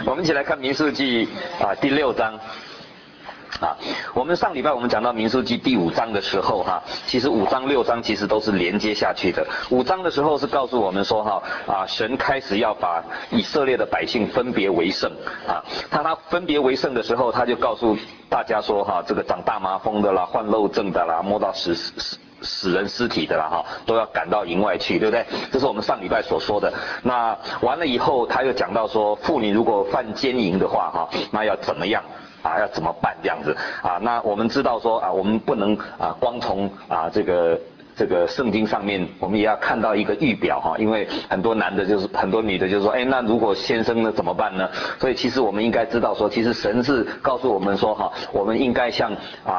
我们一起来看民数记第6章。我们上礼拜我们讲到民数记第5章的时候其实5章6章其实都是连接下去的。5章的时候是告诉我们说神开始要把以色列的百姓分别为圣他分别为圣的时候，他就告诉大家说这个长大麻风的啦、患漏症的啦、摸到死人尸体的啦都要赶到营外去，对不对？这是我们上礼拜所说的。那完了以后，他又讲到说，妇女如果犯奸淫的话那要怎么样？要怎么办这样子那我们知道说我们不能光从这个圣经上面，我们也要看到一个预表因为很多男的就是很多女的就是说，那如果先生呢怎么办呢？所以其实我们应该知道说，其实神是告诉我们说我们应该像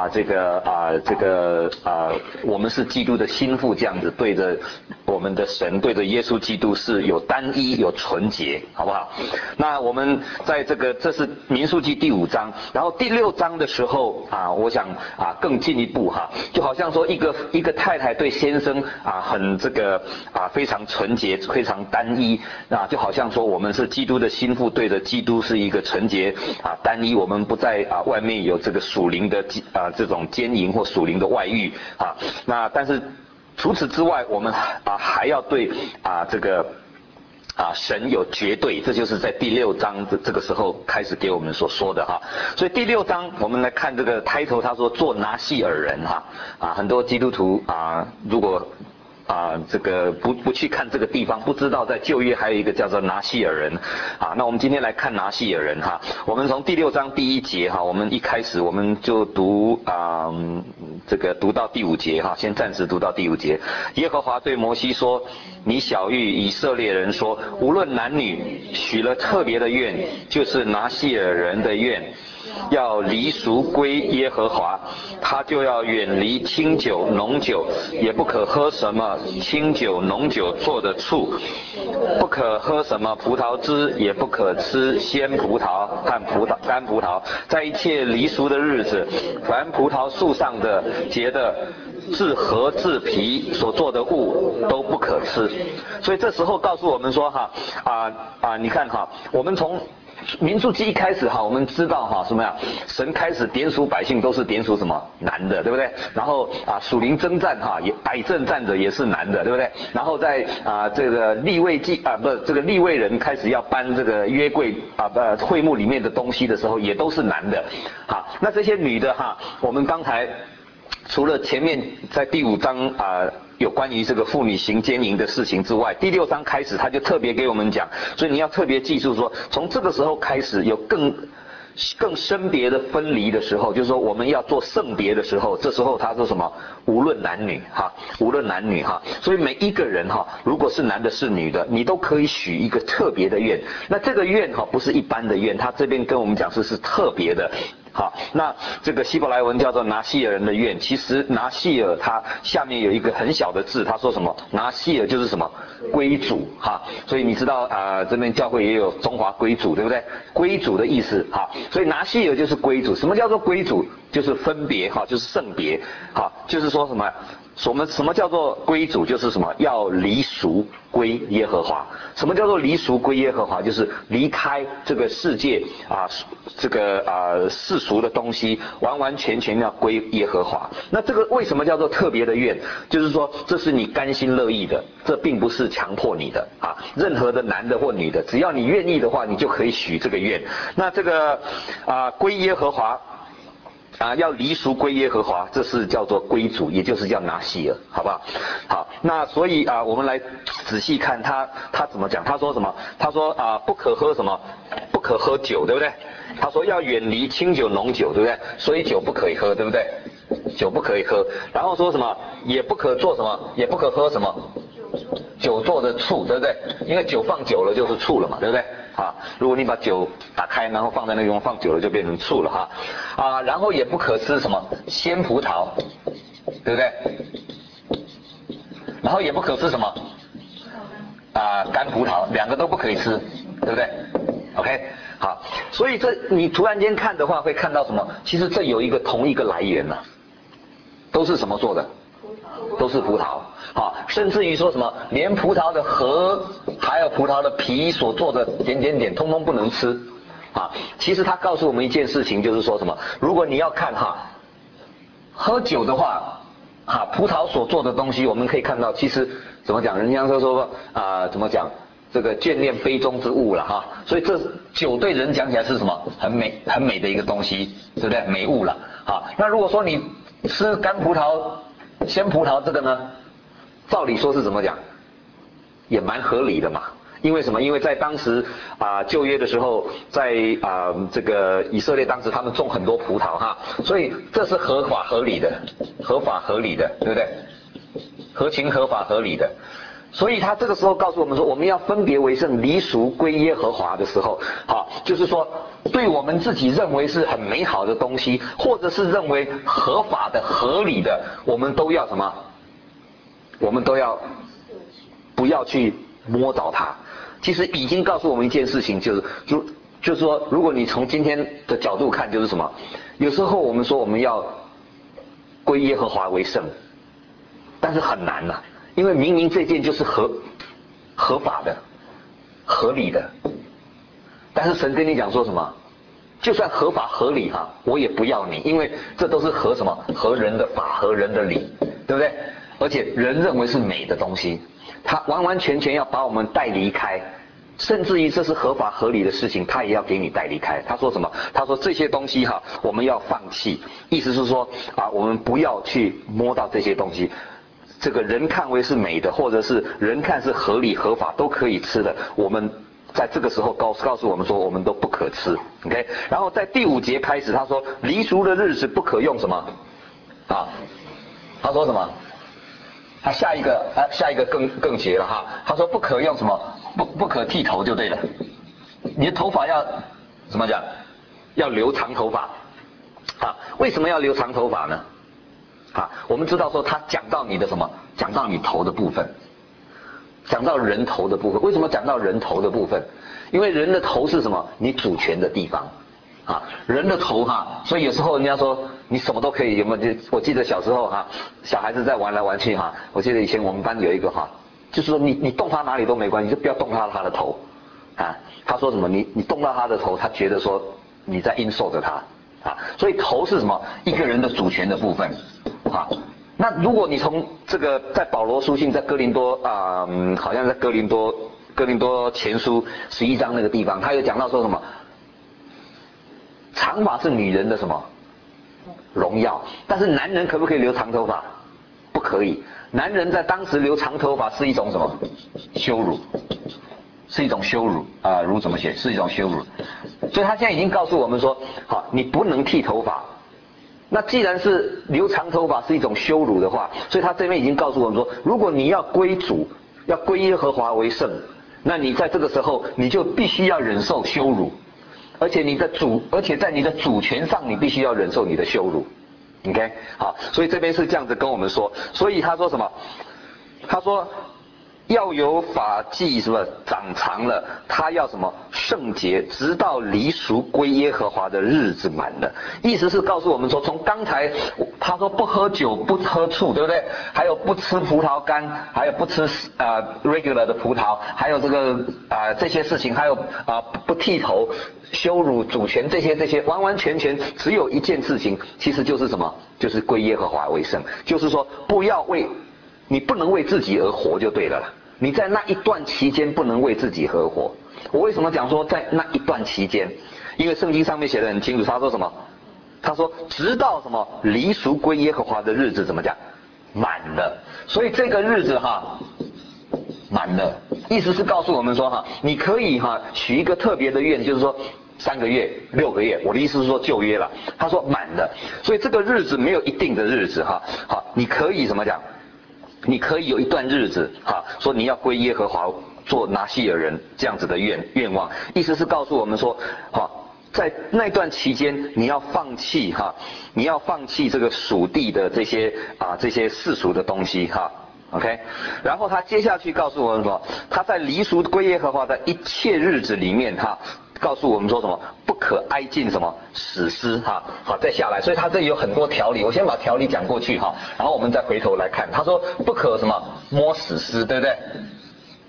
我们是基督的心腹这样子，对着我们的神，对着耶稣基督是有单一有纯洁，好不好？那我们在这是民数记第5章，然后第6章的时候我想更进一步就好像说一个太太对先生很非常纯洁，非常单一就好像说我们是基督的心腹，对着基督是一个纯洁单一，我们不在外面有这个属灵的这种奸淫或属灵的外遇那但是除此之外，我们还要对神有绝对，这就是在第6章这个时候开始给我们所说的所以第6章我们来看这个title，他说做拿细耳人很多基督徒如果这个不去看这个地方，不知道在旧约还有一个叫做拿细耳人那我们今天来看拿细耳人我们从第6章第1节我们一开始我们就读读到第5节先暂时读到第5节。耶和华对摩西说，你晓谕以色列人说，无论男女许了特别的愿，就是拿细耳人的愿，要离俗归耶和华，他就要远离清酒浓酒，也不可喝什么清酒浓酒做的醋，不可喝什么葡萄汁，也不可吃鲜葡萄和干葡萄。在一切离俗的日子，凡葡萄树上的结的自核自皮所做的物都不可吃。所以这时候告诉我们说你看我们从民数记一开始我们知道什么呀？神开始点数百姓都是点数什么男的，对不对？然后属灵征战也摆阵站着也是男的，对不对？然后在这个利未记这个利未人开始要搬这个约柜会幕里面的东西的时候，也都是男的那这些女的我们刚才除了前面在第5章有关于这个妇女行奸淫的事情之外，第6章开始他就特别给我们讲，所以你要特别记住说，从这个时候开始有更深别的分离的时候，就是说我们要做圣别的时候，这时候他说什么？无论男女无论男女所以每一个人如果是男的是女的，你都可以许一个特别的愿。那这个愿不是一般的愿，他这边跟我们讲是特别的。那这个希伯来文叫做拿细耳人的愿，其实拿细耳它下面有一个很小的字，他说什么？拿细耳就是什么？归主所以你知道这边教会也有中华归主，对不对？归主的意思所以拿细耳就是归主。什么叫做归主？就是分别就是圣别就是说什么？什么叫做归主？就是什么？要离俗归耶和华。什么叫做离俗归耶和华？就是离开这个世界这个世俗的东西，完完全全要归耶和华。那这个为什么叫做特别的愿？就是说这是你甘心乐意的，这并不是强迫你的任何的男的或女的，只要你愿意的话，你就可以许这个愿。那这个归耶和华要离俗归耶和华，这是叫做归主，也就是叫拿细耳，好不好？好，那所以我们来仔细看他怎么讲。他说什么？他说不可喝什么？不可喝酒，对不对？他说要远离清酒浓酒，对不对？所以酒不可以喝，对不对？酒不可以喝。然后说什么？也不可做什么？也不可喝什么？酒做的醋，对不对？因为酒放久了就是醋了嘛，对不对？如果你把酒打开，然后放在那个地方放久了，就变成醋了然后也不可吃什么鲜葡萄，对不对？然后也不可吃什么干葡萄，两个都不可以吃，对不对 ？OK， 好，所以这你突然间看的话，会看到什么？其实这有一个同一个来源都是什么做的？都是葡萄。甚至于说什么，连葡萄的核还有葡萄的皮所做的点，通通不能吃。 啊，其实他告诉我们一件事情，就是说什么？如果你要看哈，喝酒的话，葡萄所做的东西，我们可以看到，其实怎么讲？人家说怎么讲？这个眷恋杯中之物了哈，所以这酒对人讲起来是什么？很美的一个东西，对不对？美物了。好，那如果说你吃干葡萄、鲜葡萄这个呢，照理说是怎么讲？也蛮合理的嘛。因为什么？因为在当时旧约的时候，在这个以色列当时他们种很多葡萄哈，所以这是合法合理的，对不对？合情合法合理的。所以他这个时候告诉我们说，我们要分别为圣，离俗归耶和华的时候，好，就是说对我们自己认为是很美好的东西，或者是认为合法的、合理的，我们都要什么？我们都要不要去摸着它。其实已经告诉我们一件事情，就是说，如果你从今天的角度看，就是什么？有时候我们说我们要归耶和华为圣，但是很难呐。因为明明这件就是合法的、合理的，但是神跟你讲说什么？就算合法合理哈，我也不要你，因为这都是合什么？合人的法，合人的理，对不对？而且人认为是美的东西，他完完全全要把我们带离开，甚至于这是合法合理的事情，他也要给你带离开。他说什么？他说这些东西哈，我们要放弃，意思是说我们不要去摸到这些东西。这个人看为是美的，或者是人看是合理合法都可以吃的，我们在这个时候告诉我们说，我们都不可吃 ，OK？ 然后在第5节开始，他说离俗的日子不可用什么他说什么？他下一个更绝了哈，他说不可用什么？不可剃头就对了，你的头发要怎么讲？要留长头发为什么要留长头发呢？我们知道说他讲到你的什么？讲到你头的部分，讲到人头的部分。为什么讲到人头的部分？因为人的头是什么？你主权的地方人的头所以有时候人家说你什么都可以，有没有？我记得小时候小孩子在玩来玩去我记得以前我们班有一个就是说你动他哪里都没关系，就不要动他的头他说什么？你动到他的头，他觉得说你在阴受着他所以头是什么？一个人的主权的部分那如果你从这个在保罗书信在哥林多好像在哥林多前书11章那个地方，他有讲到说什么？长发是女人的什么荣耀？但是男人可不可以留长头发？不可以。男人在当时留长头发是一种什么？羞辱，是一种羞辱如怎么写？是一种羞辱。所以他现在已经告诉我们说，你不能剃头发。那既然是留长头发是一种羞辱的话，所以他这边已经告诉我们说，如果你要归主，要归耶和华为圣，那你在这个时候你就必须要忍受羞辱，而且在你的主权上，你必须要忍受你的羞辱。OK， 好，所以这边是这样子跟我们说，所以他说什么？他说要有发髻是吧？长长了，他要什么？圣洁，直到离俗归耶和华的日子满了。意思是告诉我们说，从刚才他说不喝酒，不喝醋，对不对？还有不吃葡萄干，还有不吃regular 的葡萄，还有这个这些事情，还有不剃头，羞辱主权，这些完完全全只有一件事情，其实就是什么？就是归耶和华为圣，就是说你不能为自己而活就对了啦。你在那一段期间不能为自己而活。我为什么讲说在那一段期间？因为圣经上面写得很清楚，他说什么？他说直到什么离俗归耶和华的日子怎么讲？满了。所以这个日子满了，意思是告诉我们说你可以许一个特别的愿，就是说3个月、6个月。我的意思是说旧约了。他说满了，所以这个日子没有一定的日子你可以怎么讲？你可以有一段日子说你要归耶和华做拿细尔人这样子的愿望，意思是告诉我们说在那段期间你要放弃你要放弃这个属地的这些世俗的东西OK， 然后他接下去告诉我们说，他在离俗归耶和华的一切日子里面告诉我们说什么？不可挨近什么死尸好，再下来，所以他这里有很多条理，我先把条理讲过去然后我们再回头来看。他说不可什么摸死尸，对不对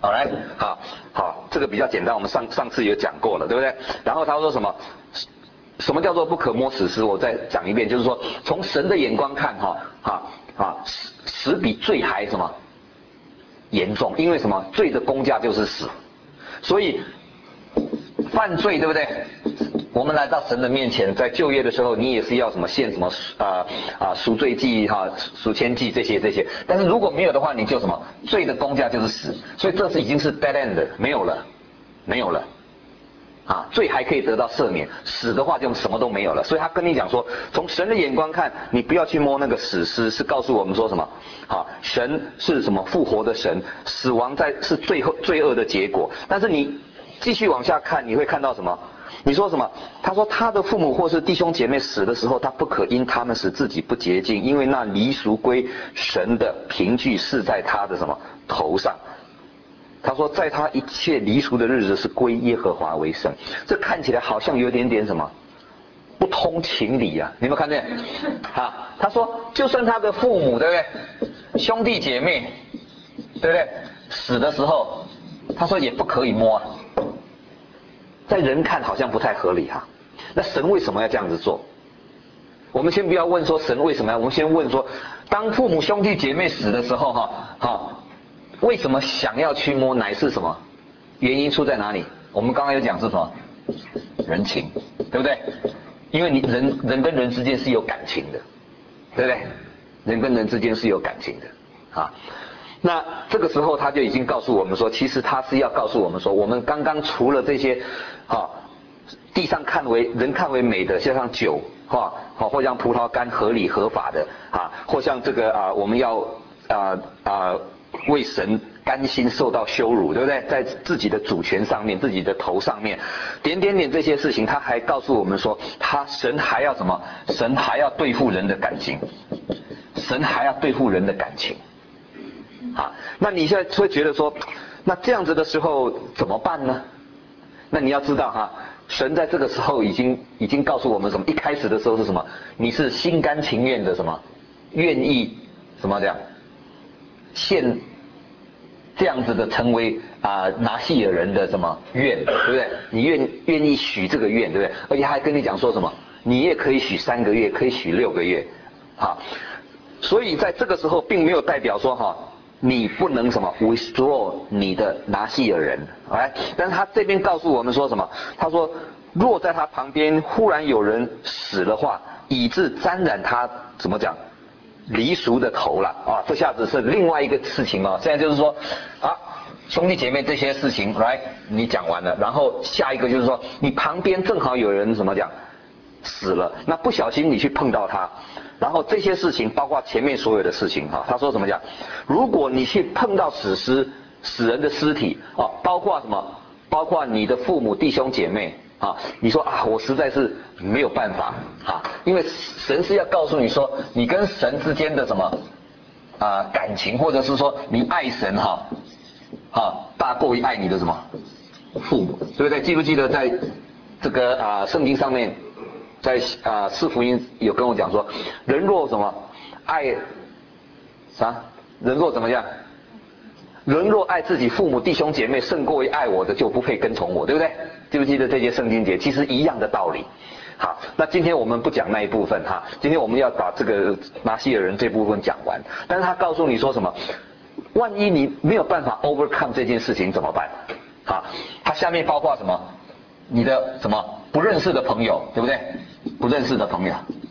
好来，好，这个比较简单，我们上次有讲过了，对不对？然后他说什么？什么叫做不可摸死尸？我再讲一遍，就是说从神的眼光看，死比罪还什么严重？因为什么？罪的工价就是死，所以犯罪，对不对？我们来到神的面前，在旧约的时候，你也是要什么献什么赎罪祭赎愆祭这些。但是如果没有的话，你就什么？罪的工价就是死，所以这是已经是 dead end， 没有了。罪还可以得到赦免，死的话就什么都没有了。所以他跟你讲说，从神的眼光看，你不要去摸那个死尸，是告诉我们说什么？神是什么复活的神，死亡是罪恶的结果。但是你继续往下看，你会看到什么？你说什么？他说他的父母或是弟兄姐妹死的时候，他不可因他们使自己不洁净，因为那离俗归神的凭据是在他的什么头上。他说在他一切离俗的日子是归耶和华为圣。这看起来好像有点什么不通情理啊，你有没有看见？他说就算他的父母，对不对？兄弟姐妹，对不对？死的时候，他说也不可以摸啊。在人看好像不太合理那神为什么要这样子做？我们先不要问说神为什么要，我们先问说，当父母兄弟姐妹死的时候为什么想要去摸？乃是什么？原因出在哪里？我们刚刚有讲是什么？人情，对不对？因为你人跟人之间是有感情的，对不对？人跟人之间是有感情的那这个时候他就已经告诉我们说，其实他是要告诉我们说，我们刚刚除了这些地上人看为美的，像酒或像葡萄干合理合法的或像这个我们要为神甘心受到羞辱，对不对？在自己的主权上面，自己的头上面，点这些事情，他还告诉我们说，神还要什么？神还要对付人的感情，神还要对付人的感情。那你现在会觉得说，那这样子的时候怎么办呢？那你要知道神在这个时候已经告诉我们什么？一开始的时候是什么？你是心甘情愿的什么？愿意什么这样？献这样子的成为拿细尔人的什么愿，对不对？你愿意许这个愿，对不对？而且还跟你讲说什么？你也可以许3个月，可以许6个月，所以在这个时候并没有代表说你不能什么 withdraw 你的拿细尔人，但是他这边告诉我们说什么？他说，若在他旁边忽然有人死的话，以致沾染他怎么讲？离俗的头了这下子是另外一个事情现在就是说兄弟姐妹这些事情你讲完了，然后下一个就是说你旁边正好有人怎么讲死了，那不小心你去碰到他，然后这些事情包括前面所有的事情他说怎么讲？如果你去碰到死人的尸体包括什么？包括你的父母弟兄姐妹你说我实在是没有办法因为神是要告诉你说，你跟神之间的什么感情，或者是说你爱神大过于爱你的什么父母，对不对？记不记得在这个圣经上面，在四福音有跟我讲说，人若什么爱人若怎么样？人若爱自己父母弟兄姐妹胜过于爱我的，就不配跟从我，对不对？记不记得这些圣经节？其实一样的道理。好，那今天我们不讲那一部分今天我们要把这个拿细尔人这部分讲完。但是他告诉你说什么？万一你没有办法 overcome 这件事情怎么办？他下面包括什么？你的什么不认识的朋友，对不对？不认识的朋友，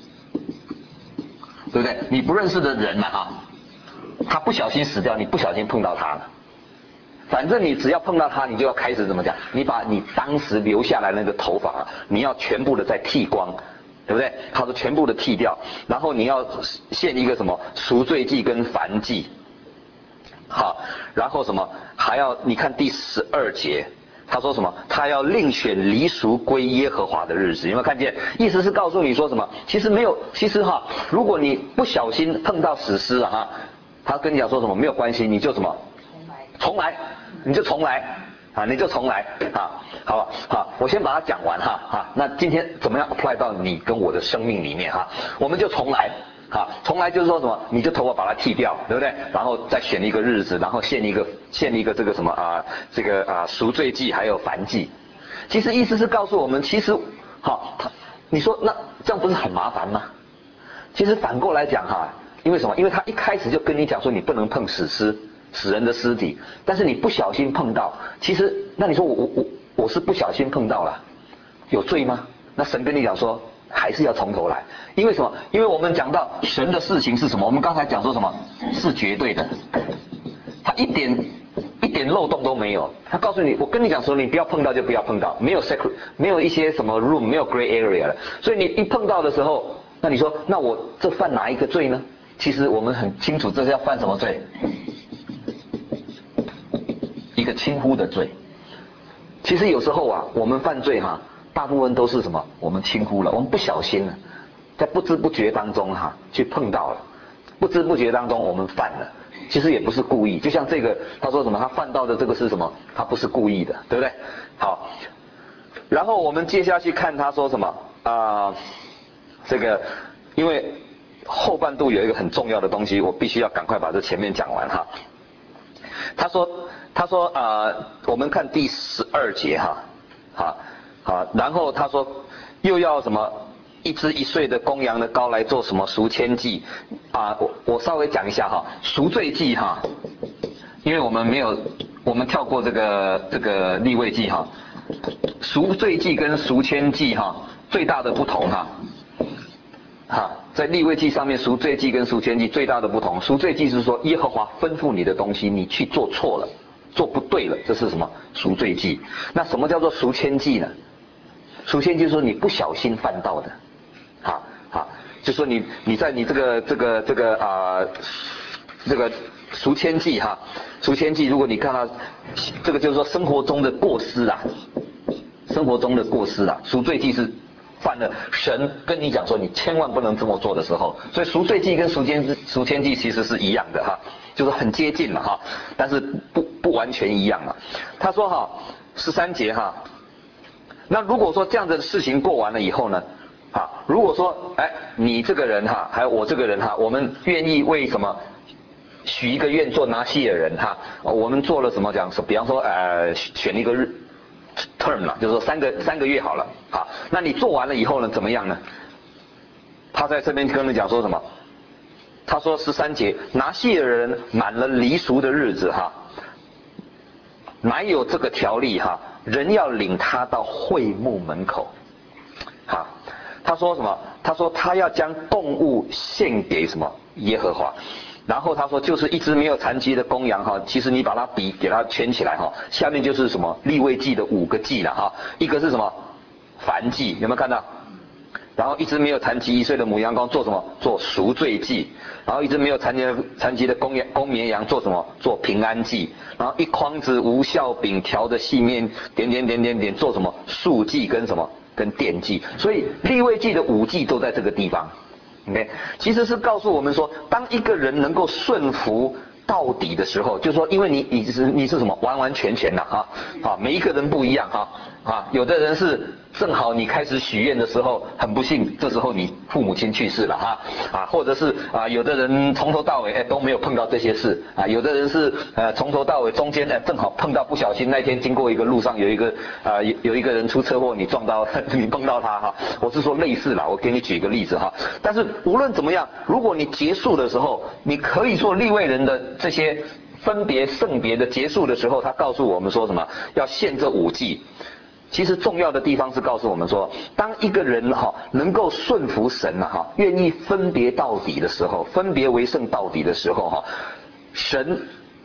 对不对？你不认识的人他不小心死掉，你不小心碰到他了。反正你只要碰到他，你就要开始怎么讲？你把你当时留下来那个头发你要全部的再剃光，对不对？他说全部的剃掉，然后你要献一个什么赎罪祭跟燔祭。然后什么还要你看第12节，他说什么？他要另选离俗归耶和华的日子，有没有看见？意思是告诉你说什么？其实如果你不小心碰到死尸他跟你讲说什么？没有关系，你就什么？重来，你就重来你就重来好吧？我先把它讲完那今天怎么样 apply 到你跟我的生命里面我们就重来好，从来就是说什么，你就头发把它剃掉，对不对？然后再选一个日子，然后献一个这个什么赎罪祭还有燔祭。其实意思是告诉我们，其实好，你说那这样不是很麻烦吗？其实反过来讲哈，因为什么？因为他一开始就跟你讲说你不能碰死人的尸体，但是你不小心碰到，其实那你说我是不小心碰到了，有罪吗？那神跟你讲说还是要从头来，因为什么？因为我们讲到神的事情是什么？我们刚才讲说什么？是绝对的，他一点漏洞都没有。他告诉你，我跟你讲说，你不要碰到就不要碰到，没有 secret， 没有一些什么 room， 没有 gray area 了。所以你一碰到的时候，那你说，那我这犯哪一个罪呢？其实我们很清楚，这是要犯什么罪？一个轻忽的罪。其实有时候啊，我们犯罪哈，大部分都是什么？我们轻忽了，我们不小心了，在不知不觉当中哈，去碰到了，不知不觉当中我们犯了。其实也不是故意，就像这个他说什么，他犯到的这个是什么？他不是故意的，对不对？好，然后我们接下去看他说什么这个因为后半度有一个很重要的东西，我必须要赶快把这前面讲完哈。他说我们看第12节哈，好，然后他说又要什么1只1岁的公羊的羔来做什么赎愆祭我稍微讲一下哈，赎罪祭哈，因为我们跳过这个利未记哈，赎罪祭跟赎愆祭哈最大的不同在利未记上面赎罪祭跟赎愆祭最大的不同，赎罪祭是说耶和华吩咐你的东西你去做错了，做不对了，这是什么？赎罪祭。那什么叫做赎愆祭呢？赎愆就是说你不小心犯到的，就说你在你这个赎愆祭赎愆祭，如果你看到这个就是说生活中的过失赎罪祭是犯了神跟你讲说你千万不能这么做的时候，所以赎罪祭跟赎愆祭其实是一样的就是很接近了但是不完全一样了。他说13节那如果说这样的事情过完了以后呢如果说你这个人还有我这个人我们愿意为什么许一个愿做拿西尔人我们做了什么讲，比方说选一个term 了，就是说三个月好了那你做完了以后呢怎么样呢？他在这边跟你讲说什么？他说13节，拿西尔人满了离俗的日子哪有这个条例人要领他到会幕门口他说什么？他说他要将供物献给什么？耶和华。然后他说就是一只没有残疾的公羊其实你把它给它圈起来下面就是什么？利未记的5个祭了一个是什么？燔祭，有没有看到？然后一只没有残疾1岁的母羊羔做什么？做赎罪祭。然后一只没有残疾的公绵羊做什么？做平安祭。然后一筐子无酵饼调的细面点做什么？素祭跟什么？跟奠祭。所以利未记的5祭都在这个地方。OK， 其实是告诉我们说，当一个人能够顺服到底的时候，就是说，因为你是什么完完全全的每一个人不一样有的人是正好你开始许愿的时候很不幸，这时候你父母亲去世了或者是有的人从头到尾都没有碰到这些事有的人是从头到尾中间正好碰到不小心那天经过一个路上有一个人出车祸，你撞到你碰到他我是说类似啦，我给你举一个例子但是无论怎么样，如果你结束的时候，你可以做利未人的这些分别圣别的结束的时候，他告诉我们说什么？要献这5祭。其实重要的地方是告诉我们说，当一个人能够顺服神愿意分别到底的时候，分别为圣到底的时候神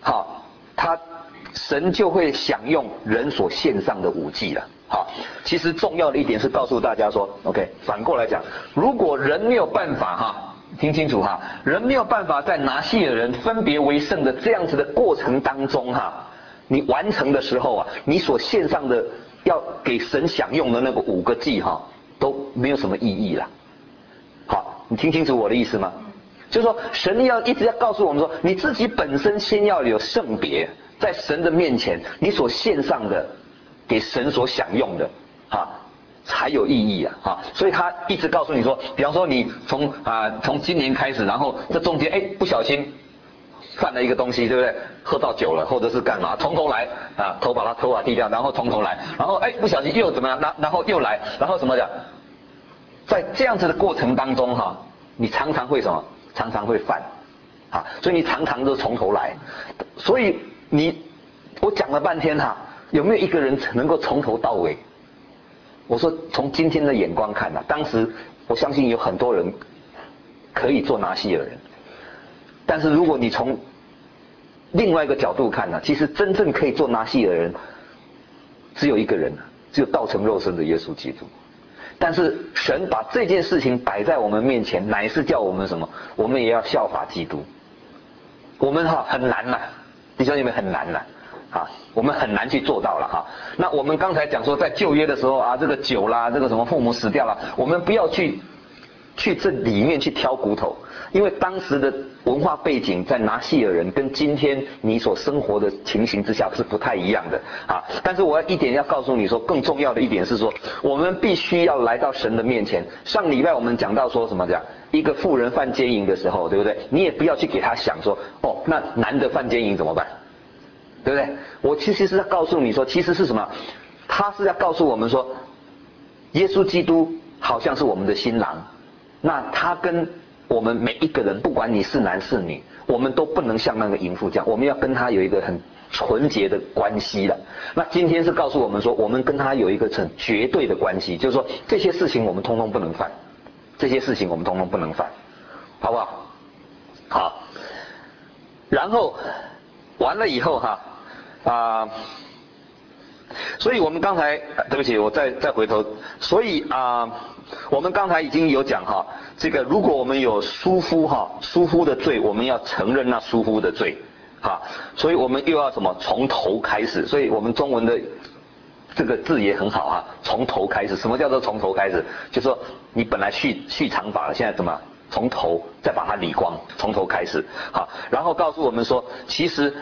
就会享用人所献上的5祭了其实重要的一点是告诉大家说 OK， 反过来讲，如果人没有办法听清楚人没有办法在拿西尔人分别为圣的这样子的过程当中你完成的时候你所献上的要给神享用的那个5个祭都没有什么意义了。你听清楚我的意思吗？就是说神要一直要告诉我们说，你自己本身先要有圣别，在神的面前你所献上的给神所享用的才有意义啊！所以他一直告诉你说，比方说你从今年开始，然后这中间不小心犯了一个东西，对不对？喝到酒了，或者是干嘛，从头来啊，把他头发剃掉，然后从头来，然后不小心又怎么样，然后又来，然后什么的，在这样子的过程当中你常常会什么？常常会犯所以你常常都从头来，所以我讲了半天有没有一个人能够从头到尾？我说从今天的眼光看当时我相信有很多人可以做拿细耳人，但是如果你从另外一个角度看其实真正可以做拿细耳人只有一个人，只有道成肉身的耶稣基督。但是神把这件事情摆在我们面前，乃是叫我们什么？我们也要效法基督。我们很难弟兄姐妹很难我们很难去做到了那我们刚才讲说，在旧约的时候这个酒啦，这个什么父母死掉了，我们不要去这里面去挑骨头，因为当时的文化背景在拿细耳人跟今天你所生活的情形之下是不太一样的但是我要告诉你说，更重要的一点是说，我们必须要来到神的面前。上礼拜我们讲到说什么讲？一个妇人犯奸淫的时候，对不对？你也不要去给他想说，那男的犯奸淫怎么办？对不对？我其实是要告诉你说，其实是什么？他是要告诉我们说，耶稣基督好像是我们的新郎，那他跟我们每一个人，不管你是男是女，我们都不能像那个淫妇这样，我们要跟他有一个很纯洁的关系了。那今天是告诉我们说，我们跟他有一个很绝对的关系，就是说这些事情我们通通不能犯，这些事情我们通通不能犯，好不好？好，然后完了以后所以我们刚才对不起，我再回头，所以我们刚才已经有讲这个如果我们有疏忽的罪，我们要承认那疏忽的罪所以我们又要什么？从头开始。所以我们中文的这个字也很好从头开始。什么叫做从头开始？就是说你本来蓄长发了，现在怎么从头再把它理光，从头开始然后告诉我们说，其实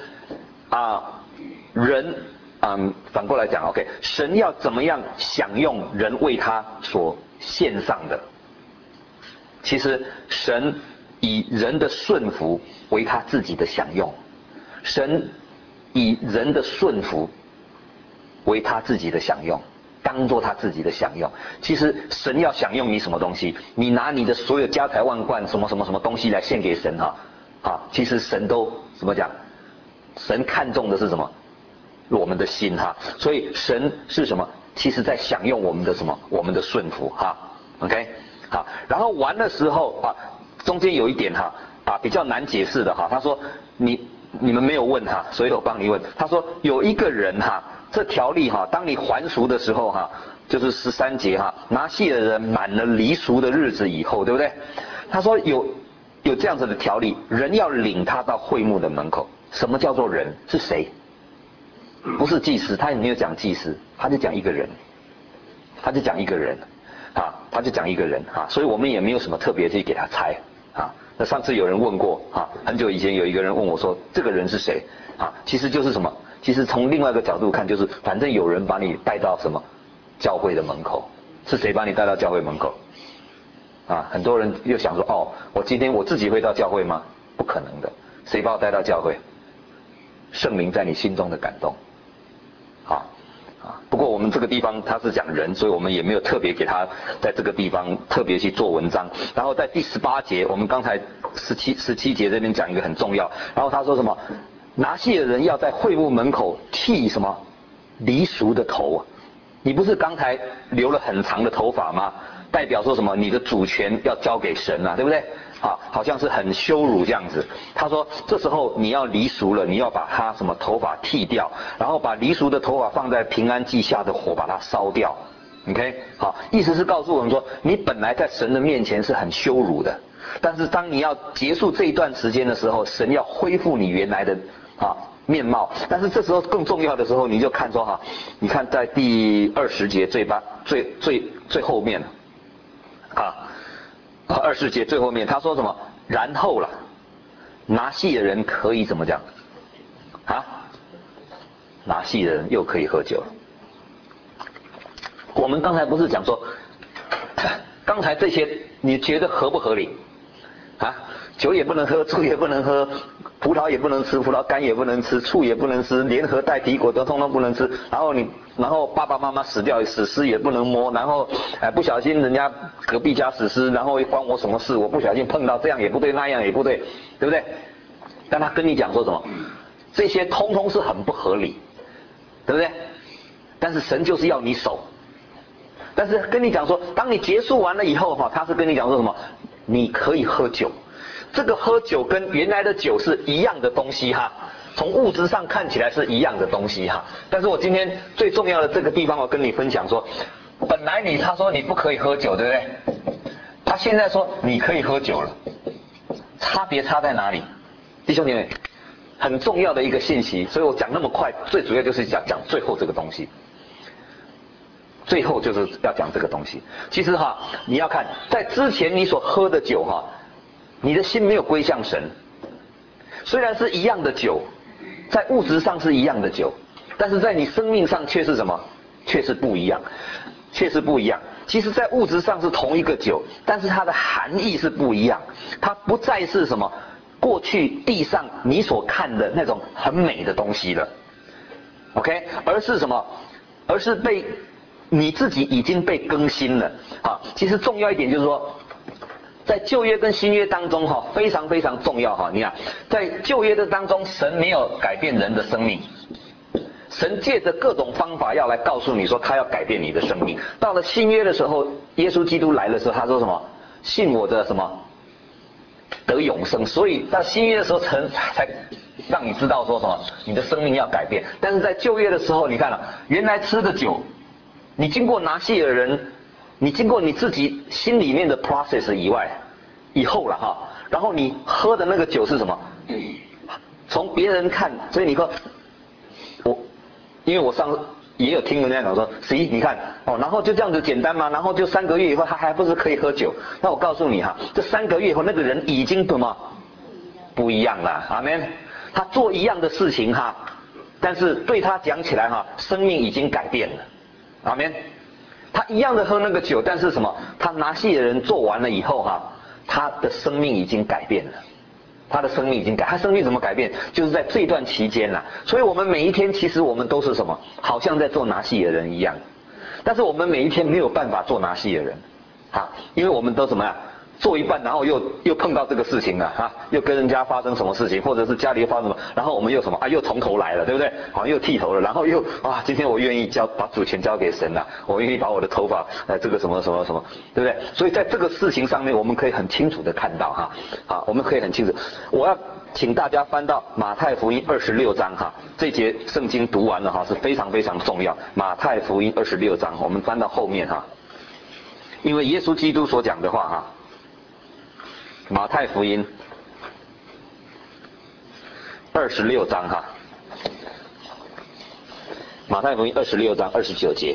人反过来讲 OK， 神要怎么样享用人为他所献上的？其实神以人的顺服为他自己的享用，神以人的顺服为他自己的享用，当作他自己的享用。其实神要享用你什么东西，你拿你的所有家财万贯什么什么什么东西来献给神其实神都怎么讲？神看重的是什么？我们的心所以神是什么？其实在享用我们的什么？我们的顺服OK 然后完的时候中间有一点比较难解释的他说你们没有问所以我帮你问。他说有一个人这条例当你还俗的时候就是13节拿细耳人满了离俗的日子以后，对不对？他说有这样子的条例，人要领他到会幕的门口。什么叫做人？是谁？不是祭司，他也没有讲祭司，他就讲一个人，他就讲一个人所以我们也没有什么特别去给他猜那上次有人问过很久以前有一个人问我说这个人是谁其实就是什么？其实从另外一个角度看，就是反正有人把你带到什么教会的门口。是谁把你带到教会门口很多人又想说我今天我自己会到教会吗？不可能的。谁把我带到教会？圣灵在你心中的感动不过我们这个地方他是讲人，所以我们也没有特别给他在这个地方特别去做文章。然后在第18节，我们刚才17节这边讲一个很重要。然后他说什么？拿细耳人要在会幕门口剃什么离俗的头？你不是刚才留了很长的头发吗？代表说什么？你的主权要交给神对不对？好像是很羞辱这样子。他说这时候你要离俗了，你要把他什么头发剃掉，然后把离俗的头发放在平安祭下的火把它烧掉。OK， 意思是告诉我们说，你本来在神的面前是很羞辱的，但是当你要结束这一段时间的时候，神要恢复你原来的面貌。但是这时候更重要的时候，你就看说你看在第20节最后面20节最后面他说什么？然后了，拿细的人可以怎么讲拿细的人又可以喝酒了。 我们刚才不是讲说，刚才这些你觉得合不合理？啊，酒也不能喝，醋也不能喝，葡萄也不能吃，葡萄干也不能吃，醋也不能吃，联合带皮果都通通不能吃。然后爸爸妈妈死掉，死尸也不能摸。然后不小心人家隔壁家死尸，然后关我什么事？我不小心碰到这样也不对，那样也不对，对不对？但他跟你讲说什么？这些通通是很不合理，对不对？但是神就是要你守。但是跟你讲说，当你结束完了以后哈，他是跟你讲说什么？你可以喝酒，这个喝酒跟原来的酒是一样的东西哈，从物质上看起来是一样的东西哈。但是我今天最重要的这个地方，我跟你分享说，本来他说你不可以喝酒，对不对？他现在说你可以喝酒了，差别差在哪里？弟兄姐妹，很重要的一个信息，所以我讲那么快，最主要就是讲最后这个东西。最后就是要讲这个东西。其实哈，你要看在之前你所喝的酒哈，你的心没有归向神。虽然是一样的酒，在物质上是一样的酒，但是在你生命上却是什么？却是不一样，却是不一样。其实在物质上是同一个酒，但是它的含义是不一样。它不再是什么过去地上你所看的那种很美的东西了 ，OK？ 而是什么？而是被你自己已经被更新了啊！其实重要一点就是说，在旧约跟新约当中哈，非常非常重要哈。你看，在旧约的当中，神没有改变人的生命，神借着各种方法要来告诉你说，他要改变你的生命。到了新约的时候，耶稣基督来的时候，他说什么？信我的什么得永生。所以到新约的时候，才让你知道说什么，你的生命要改变。但是在旧约的时候，你看了，原来吃的酒。你经过拿细耳人，你经过你自己心里面的 process 以后了哈，然后你喝的那个酒是什么？从别人看，所以你说因为我上次也有听人家讲说，你看哦，然后就这样子简单嘛，然后就3个月以后他还不是可以喝酒？那我告诉你哈，这3个月以后那个人已经什么不一样了，阿们。他做一样的事情哈，但是对他讲起来哈，生命已经改变了。阿们，他一样的喝那个酒，但是什么？他拿细的人做完了以后哈，他的生命已经改变了，他的生命已经他生命怎么改变？就是在这段期间啦。所以我们每一天其实我们都是什么？好像在做拿细的人一样，但是我们每一天没有办法做拿细的人，啊，因为我们都什么呀？做一半，然后又碰到这个事情了哈，又跟人家发生什么事情，或者是家里发生什么，然后我们又什么又从头来了，对不对？好像又剃头了，然后又今天我愿意把主权交给神了，我愿意把我的头发这个什么什么什么，对不对？所以在这个事情上面，我们可以很清楚的看到哈，好，我们可以很清楚。我要请大家翻到马太福音26章哈，这节圣经读完了哈，是非常非常重要。马太福音26章，我们翻到后面哈，因为耶稣基督所讲的话哈。马太福音26章哈，马太福音26章29节，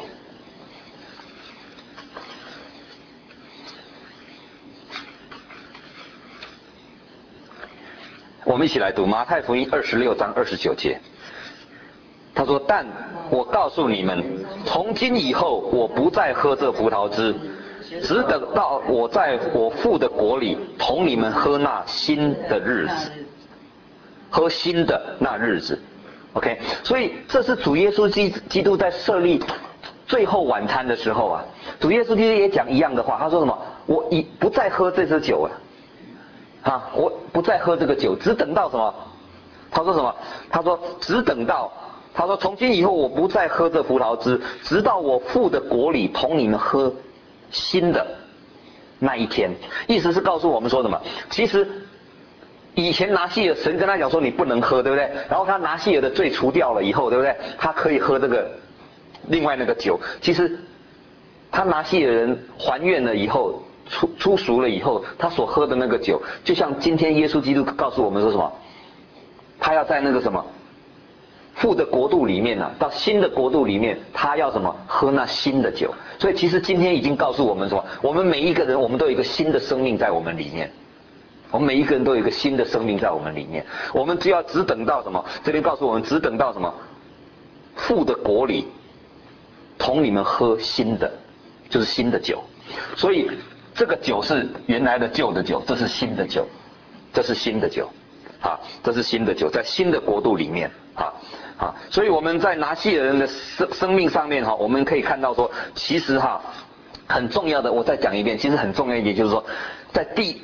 我们一起来读马太福音26章29节。他说：“但我告诉你们，从今以后，我不再喝这葡萄汁。只等到我在我父的国里同你们喝那新的日子，喝新的那日子 ，OK。所以这是主耶稣基督在设立最后晚餐的时候啊，主耶稣基督也讲一样的话，他说什么？我不再喝这支酒啊，我不再喝这个酒，只等到什么？他说什么？他说只等到。”他说：“从今以后，我不再喝这葡萄汁，直到我父的国里同你们喝新的那一天。”意思是告诉我们说什么？其实以前拿细耳神跟他讲说你不能喝，对不对？然后他拿细耳的罪除掉了以后，对不对？他可以喝这个另外那个酒。其实他拿细耳人还愿了以后，出赎了以后，他所喝的那个酒，就像今天耶稣基督告诉我们说什么？他要在那个什么？父的国度里面呢，到新的国度里面，他要什么？喝那新的酒。所以其实今天已经告诉我们说，我们每一个人，我们都有一个新的生命在我们里面。我们每一个人都有一个新的生命在我们里面。我们只等到什么？这边告诉我们，只等到什么？父的国里同你们喝新的，就是新的酒。所以这个酒是原来的旧的酒，这是新的酒，这是新的酒，啊，这是新的酒，在新的国度里面，啊，所以我们在拿细尔人的生命上面哈，我们可以看到说，其实哈，很重要的，我再讲一遍，其实很重要一点就是说，在第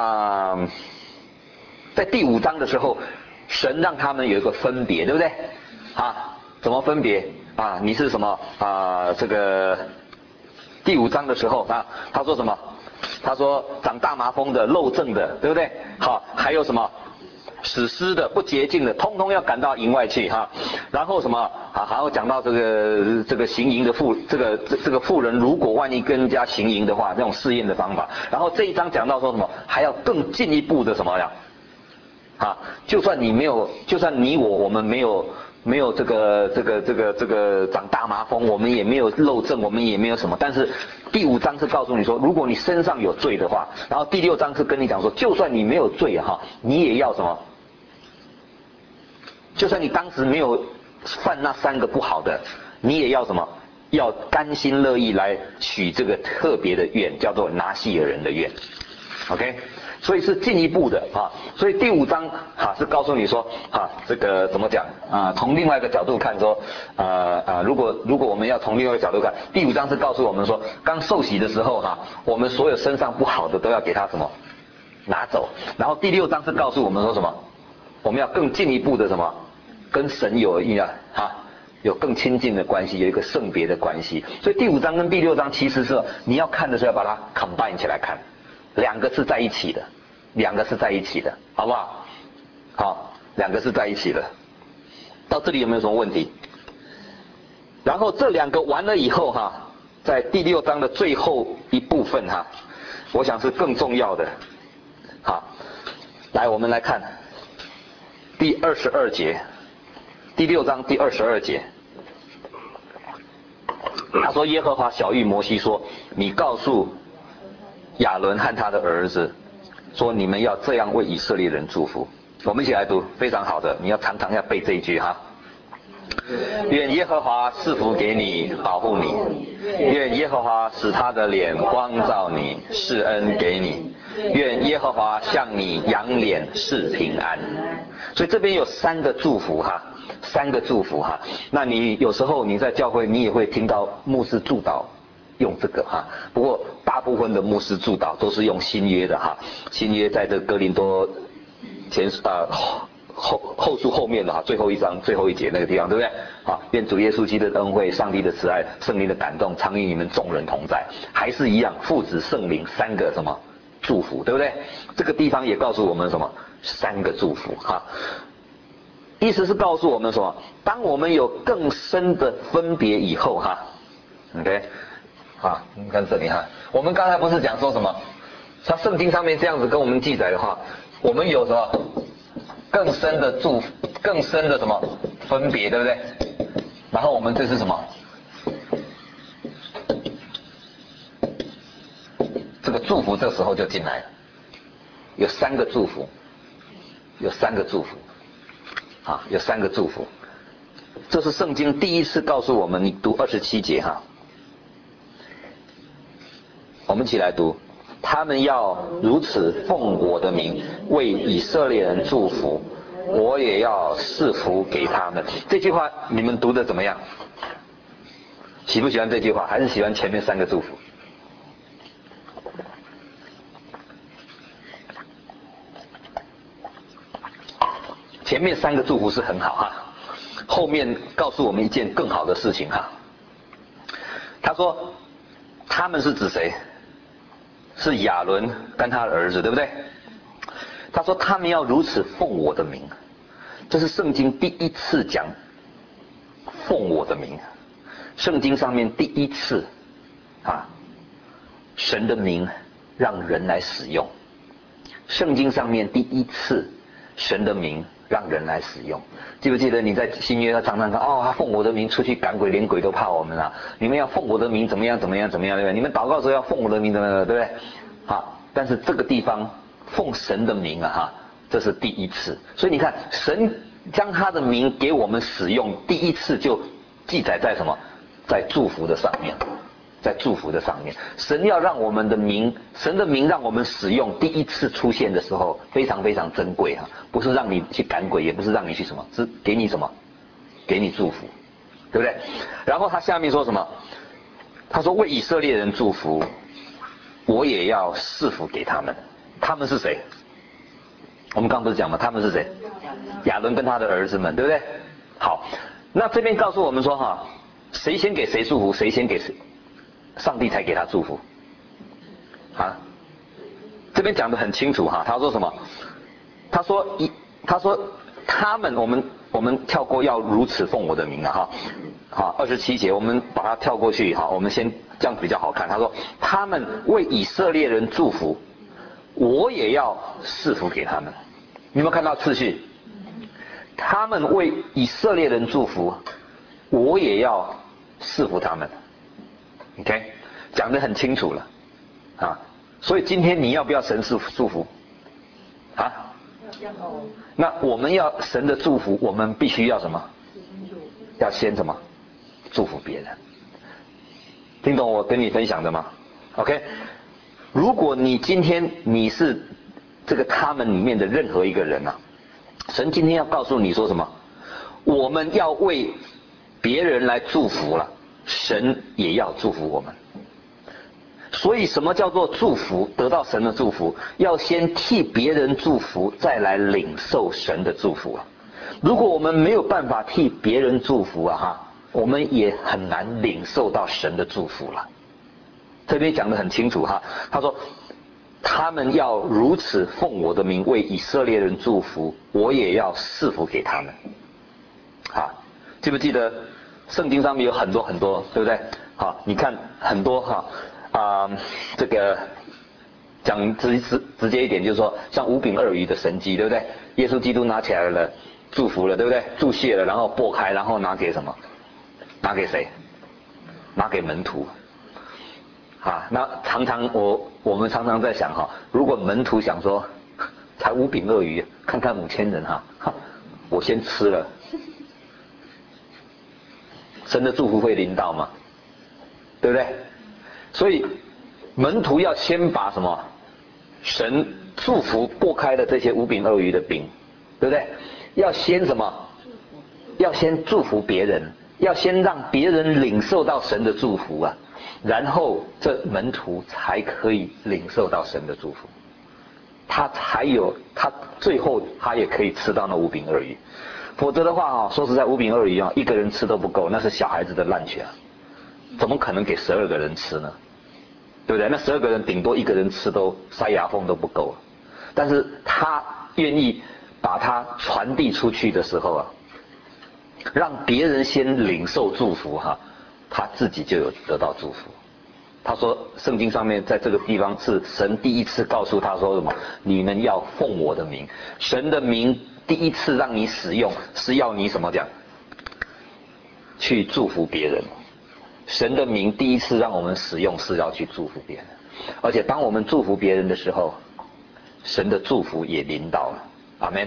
5章的时候，神让他们有一个分别，对不对？啊，怎么分别？啊，你是什么这个第5章的时候啊，他说什么？他说长大麻风的、漏症的，对不对？好，还有什么？死尸的、不洁净的，通通要赶到营外去哈。然后什么啊？还要讲到这个行淫的这个妇人，如果万一跟人家行淫的话，这种试验的方法。然后这一章讲到说什么？还要更进一步的什么呀？啊，就算你我们没有这个长大麻风，我们也没有漏症，我们也没有什么。但是第5章是告诉你说，如果你身上有罪的话，然后第6章是跟你讲说，就算你没有罪哈，你也要什么？就算你当时没有犯那3个不好的，你也要什么？要甘心乐意来许这个特别的愿，叫做拿细尔人的愿。OK， 所以是进一步的啊。所以第5章是告诉你说这个怎么讲啊？从另外一个角度看说如果我们要从另外一个角度看，第5章是告诉我们说，刚受洗的时候我们所有身上不好的都要给他什么拿走。然后第6章是告诉我们说什么？我们要更进一步的什么？跟神有更亲近的关系，有一个圣别的关系。所以第5章跟第6章其实是你要看的时候要把它 combine 起来看，两个是在一起的，好不好？好，两个是在一起的。到这里有没有什么问题？然后这2个完了以后在第6章的最后一部分我想是更重要的。好，来我们来看第22节。第6章第22节，他说耶和华晓谕摩西说，你告诉亚伦和他的儿子说，你们要这样为以色列人祝福。我们一起来读，非常好的，你要常常要背这一句愿耶和华赐福给你，保护你；愿耶和华使他的脸光照你，施恩给你；愿耶和华向你扬脸示平安。所以这边有3个祝福3个祝福那你有时候你在教会你也会听到牧师祝祷用这个不过大部分的牧师祝祷都是用新约的新约在这个哥林多后书后面的最后一章最后一节那个地方，对不对？愿主耶稣基督的恩惠、上帝的慈爱、圣灵的感动，常与你们众人同在。还是一样，父子圣灵3个什么祝福，对不对？这个地方也告诉我们什么？3个祝福意思是告诉我们什么？当我们有更深的分别以后OK， 你看这里我们刚才不是讲说什么？像圣经上面这样子跟我们记载的话，我们有什么更深的祝福，更深的什么分别，对不对？然后我们这是什么？这个祝福这时候就进来了，有3个祝福，有3个祝福。有3个祝福，这是圣经第一次告诉我们。你读27节我们一起来读。他们要如此奉我的名为以色列人祝福，我也要赐福给他们。这句话你们读的怎么样？喜不喜欢这句话？还是喜欢前面3个祝福？前面3个祝福是很好后面告诉我们一件更好的事情他说他们是指谁？是亚伦跟他的儿子，对不对？他说他们要如此奉我的名，这是圣经第一次讲奉我的名，圣经上面第一次神的名让人来使用，圣经上面第一次神的名让人来使用。记不记得你在新约常常看他奉我的名出去赶鬼，连鬼都怕我们你们要奉我的名怎么样，对不对？你们祷告的时候要奉我的名怎么样，对不对？但是这个地方奉神的名这是第一次。所以你看神将他的名给我们使用，第一次就记载在什么？ 在祝福的上面，在祝福的上面，神要让我们的名，神的名让我们使用，第一次出现的时候非常非常珍贵啊，不是让你去赶鬼，也不是让你去什么，是给你什么，给你祝福，对不对？然后他下面说什么？他说为以色列人祝福，我也要赐福给他们。他们是谁？我们刚刚不是讲吗？他们是谁？亚伦跟他的儿子们，对不对？好，那这边告诉我们说哈，谁先给谁祝福，谁先给谁，上帝才给他祝福。啊，这边讲得很清楚哈。他说什么？他说他们，我们跳过要如此奉我的名啊哈。好，27节我们把它跳过去。好，我们先这样比较好看。他说他们为以色列人祝福，我也要赐福给他们。你有没有看到次序？他们为以色列人祝福，我也要赐福他们。OK， 讲得很清楚了啊。所以今天你要不要神祝福？啊？那我们要神的祝福，我们必须要什么？要先什么？祝福别人。听懂我跟你分享的吗 ？OK， 如果你今天你是这个他们里面的任何一个人啊，神今天要告诉你说什么？我们要为别人来祝福了，神也要祝福我们。所以什么叫做祝福？得到神的祝福，要先替别人祝福，再来领受神的祝福啊。如果我们没有办法替别人祝福啊哈，我们也很难领受到神的祝福了。这边讲得很清楚哈，他说他们要如此奉我的名为以色列人祝福，我也要赐福给他们。啊，记不记得圣经上面有很多很多，对不对？好，你看很多哈这个讲直接一点，就是说像五饼二鱼的神迹，对不对？耶稣基督拿起来了，祝福了，对不对？祝谢了，然后擘开，然后拿给什么？拿给谁？拿给门徒。啊，那我们常常在想哈，如果门徒想说，才五饼二鱼，看看5000人哈，我先吃了，神的祝福会临到吗？对不对？所以门徒要先把什么？神祝福擘开的这些五饼二鱼的饼，对不对？要先什么？要先祝福别人，要先让别人领受到神的祝福啊。然后这门徒才可以领受到神的祝福，他最后他也可以吃到那五饼二鱼，否则的话啊，说实在五饼二鱼啊，一个人吃都不够，那是小孩子的烂钱，怎么可能给12个人吃呢？对不对？那12个人顶多一个人吃都塞牙缝都不够，但是他愿意把它传递出去的时候啊，让别人先领受祝福哈。他自己就有得到祝福。他说圣经上面在这个地方是神第一次告诉他说什么？你们要奉我的名。神的名第一次让你使用是要你什么讲？去祝福别人。神的名第一次让我们使用是要去祝福别人。而且当我们祝福别人的时候，神的祝福也临到了。阿们。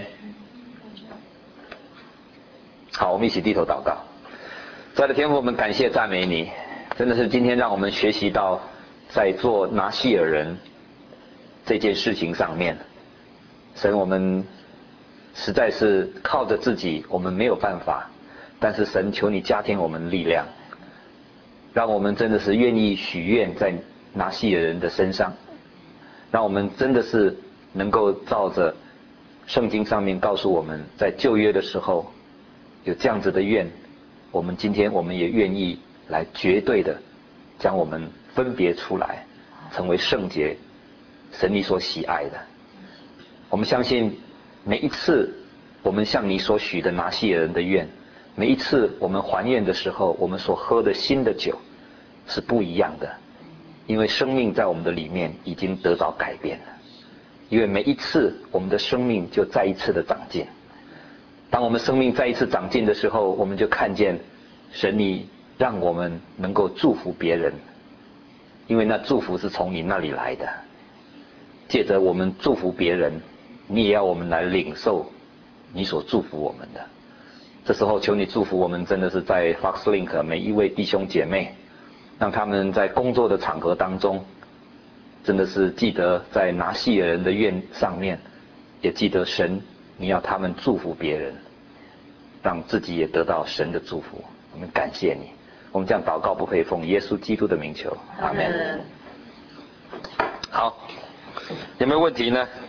好，我们一起低头祷告。亲爱的天父，我们感谢赞美你，真的是今天让我们学习到，在做拿细尔人这件事情上面，神，我们实在是靠着自己，我们没有办法，但是神，求你加添我们力量，让我们真的是愿意许愿在拿细尔人的身上，让我们真的是能够照着圣经上面告诉我们，在旧约的时候有这样子的愿。今天我们也愿意来绝对的将我们分别出来，成为圣洁，神你所喜爱的。我们相信每一次我们向你所许的拿细尔人的愿，每一次我们还愿的时候，我们所喝的新的酒是不一样的，因为生命在我们的里面已经得到改变了。因为每一次我们的生命就再一次的长进。当我们生命再一次长进的时候，我们就看见神你让我们能够祝福别人，因为那祝福是从你那里来的。借着我们祝福别人，你也要我们来领受你所祝福我们的。 这时候求你祝福我们，真的是在 FoxLink 每一位弟兄姐妹，让他们在工作的场合当中，真的是记得在拿细耳人的愿上面，也记得神，你要他们祝福别人，让自己也得到神的祝福。我们感谢你，我们这样祷告不配奉耶稣基督的名求，阿们。好，有没有问题呢？